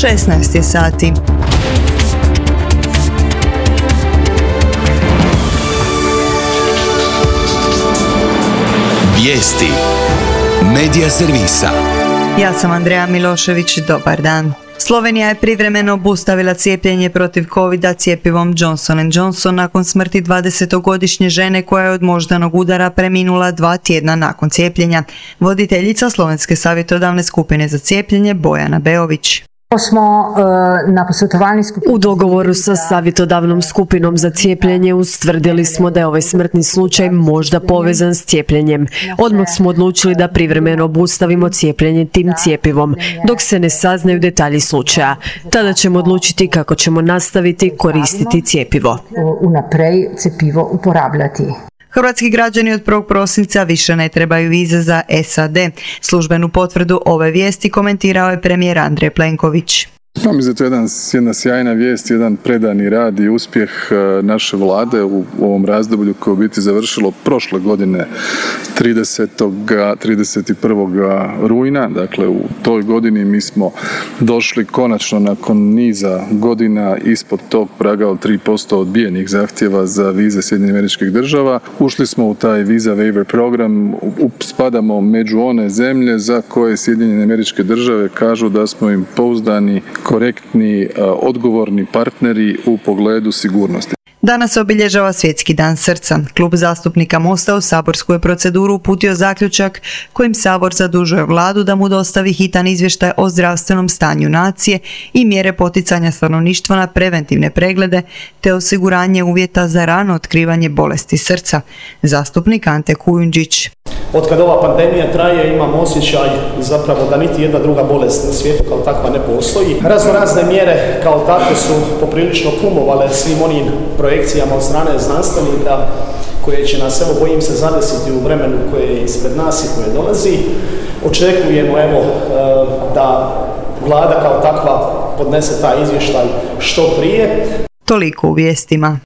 16 je sati. Vijesti Medija servisa. Ja sam Andreja Milošević, dobar dan. Slovenija je privremeno obustavila cijepljenje protiv covida cjepivom Johnson & Johnson nakon smrti 20-godišnje žene koja je od moždanog udara preminula 2 tjedna nakon cijepljenja. Voditeljica Slovenske savjetodavne skupine za cijepljenje Bojana Beović. U dogovoru sa savjetodavnom skupinom za cijepljenje ustvrdili smo da je ovaj smrtni slučaj možda povezan s cijepljenjem. Odmah smo odlučili da privremeno obustavimo cijepljenje tim cjepivom, dok se ne saznaju detalji slučaja. Tada ćemo odlučiti kako ćemo nastaviti koristiti cjepivo. Hrvatski građani od 1. prosinca više ne trebaju vize za SAD. Službenu potvrdu ove vijesti komentirao je premijer Andrej Plenković. Mislim da je to jedna sjajna vijest, jedan predani rad i uspjeh naše vlade u ovom razdoblju koje je u biti završilo prošle godine 31. rujna. Dakle, u toj godini mi smo došli konačno nakon niza godina ispod tog praga od 3% odbijenih zahtjeva za vize SAD-a. Ušli smo u taj visa waiver program, spadamo među one zemlje za koje SAD kažu da smo im pouzdani, korektni, odgovorni partneri u pogledu sigurnosti. Danas se obilježava Svjetski dan srca. Klub zastupnika Mosta u saborsku je proceduru uputio zaključak kojim Sabor zadužuje vladu da mu dostavi hitan izvještaj o zdravstvenom stanju nacije i mjere poticanja stanovništva na preventivne preglede te osiguranje uvjeta za rano otkrivanje bolesti srca. Zastupnik Ante Kujundžić. Od kad ova pandemija traje imam osjećaj zapravo da niti jedna druga bolest na svijetu kao takva ne postoji. Razne mjere kao takve su poprilično kumovale svim onim projekcijama od strane znanstvenika koje će nas, evo bojim se, zadesiti u vremenu koje je ispred nas i koje dolazi. Očekujemo da vlada kao takva podnese taj izvještaj što prije. Toliko u vijestima.